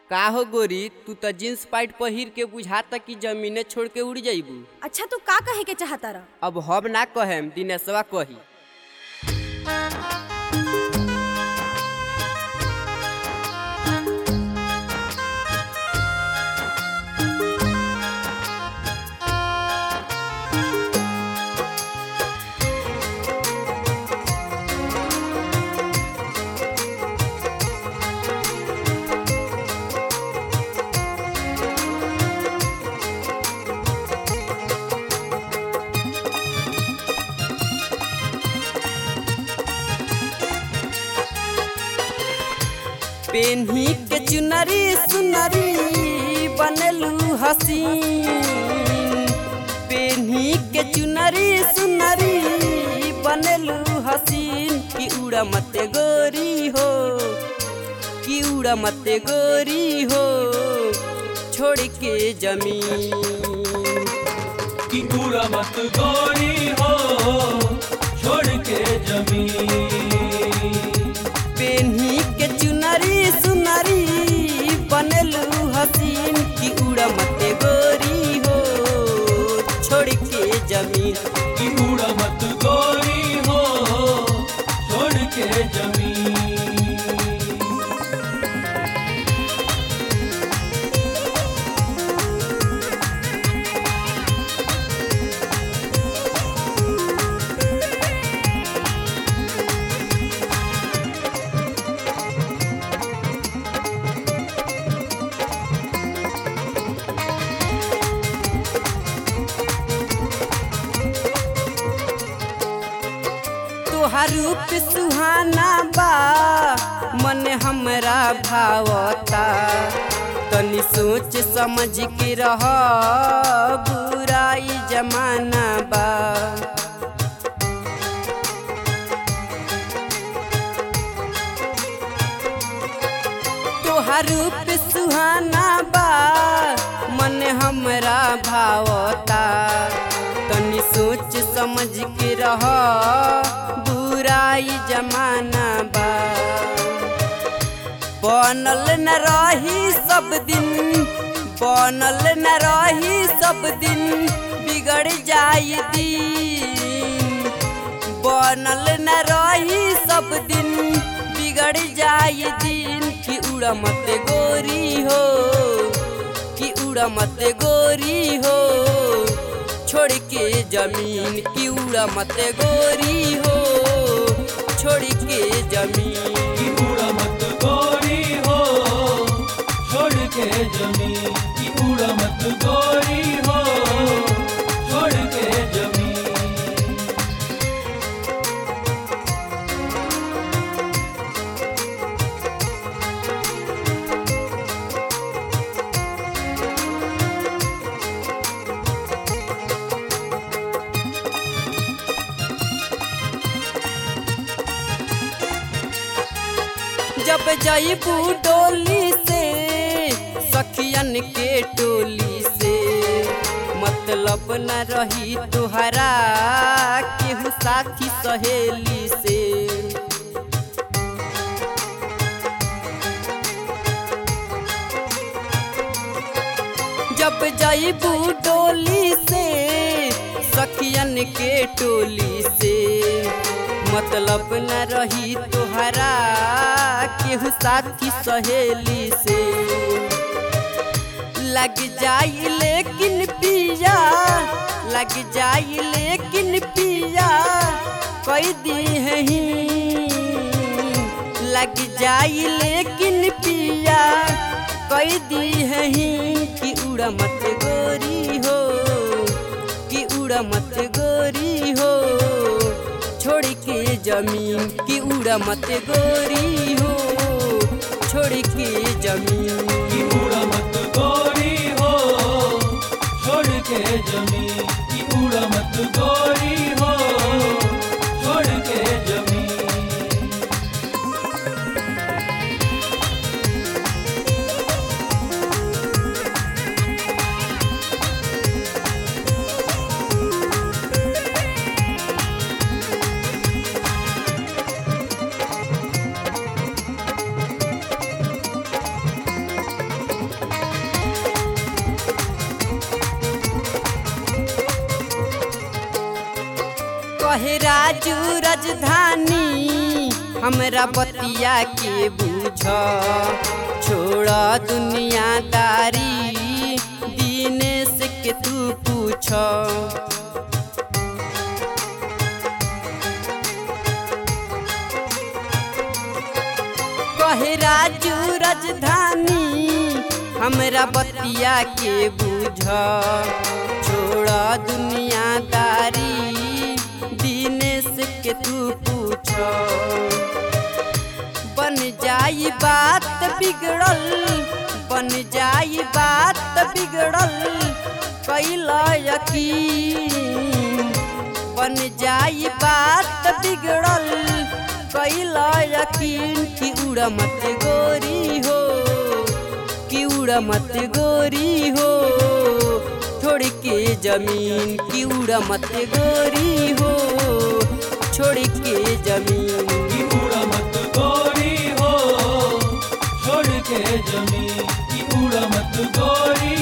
का हो गोरी, तू तो जींस पैंट पहिर के बुझाता कि जमीने छोड़ के उड़ जाइबू। अच्छा तू का कहे के चाहता रह? अब हम ना कहेम, दिनेशवा कही। पेन्ही के चुनरी सुनरी बनलू हसीन, पेन्ही के चुनरी सुनरी बनलू हसीन। कि उड़ा मत गोरी हो, कि उड़ा मत गोरी हो, छोड़ के जमीन। कि उड़ा मत गोरी हो, छोड़ के जमीन। पेन्ही के चुनरी सुनरी बनलू हसीन। कि उड़ा मत गोरी हो, छोड़ के जमीन। कि उड़ा मत गोरी हो, छोड़ के जमीन। तोहार रूप सुहाना बा, मन हमरा भावता। तनी सोच समझ के रह, बुराई जमाना बा। तोहार रूप सुहाना बा, मन हमरा भावता। तनी सोच समझ के रह, बुराई जमाना बा। बनल न रही सब दिन, बनल न रही सब दिन, बिगड़ जाई दिन। बनल न रही सब दिन, बिगड़ जाई दिन। कि उड़ा मत गोरी हो, कि उड़ा मत गोरी हो, छोड़ के जमीन। कि उड़ा मत गोरी हो, छोड़ के जमीन। कि उड़ा मत गोरी हो, छोड़ के जमीन। कि उड़ा मत गोरी हो, छोड़ के जमीन। जब जाइबू डोली से, सखियन के टोली से, मतलब न रही तुहरा केहू साथी सहेली से। जब जाइबू डोली से, सखियन के टोली से, मतलब न रही तुहरा केहू साथी सहेली से। लग जाई लेकिन पिया, लग जाई लेकिन पिया, कई दी है ही। लग जाई लेकिन पिया, कई दी है ही। कि उड़ा मत गोरी हो, कि उड़ा मत गोरी हो, छोड़ के जमीन। कि उड़ा मत गोरी हो, छोड़ के जमीन। कि उड़ा मत गोरी हो, छोड़ के जमीन। कि उड़ा मत गोरी हो, छोड़ के जमीन। कहे राजू राजधानी हमरा बतिया के बूझ छोड़ दुनियादारी दिनेश के तू पूछ कहे राजू राजधानी हमरा बतिया के बूझ छोड़ दुनियादारी दिनेश के तू पूछ बन जाई बात बिगड़ल बन जाई बात बिगड़ल कैला यकीन बन जाई बात बिगड़ल कैला यकीन कि उड़ा मत गोरी हो कि उड़ा मत गोरी हो छोड़ के जमीन कि उड़ा मत गोरी हो छोड़ के जमीन कि उड़ा मत गोरी हो छोड़ के जमीन कि उड़ा मत गोरी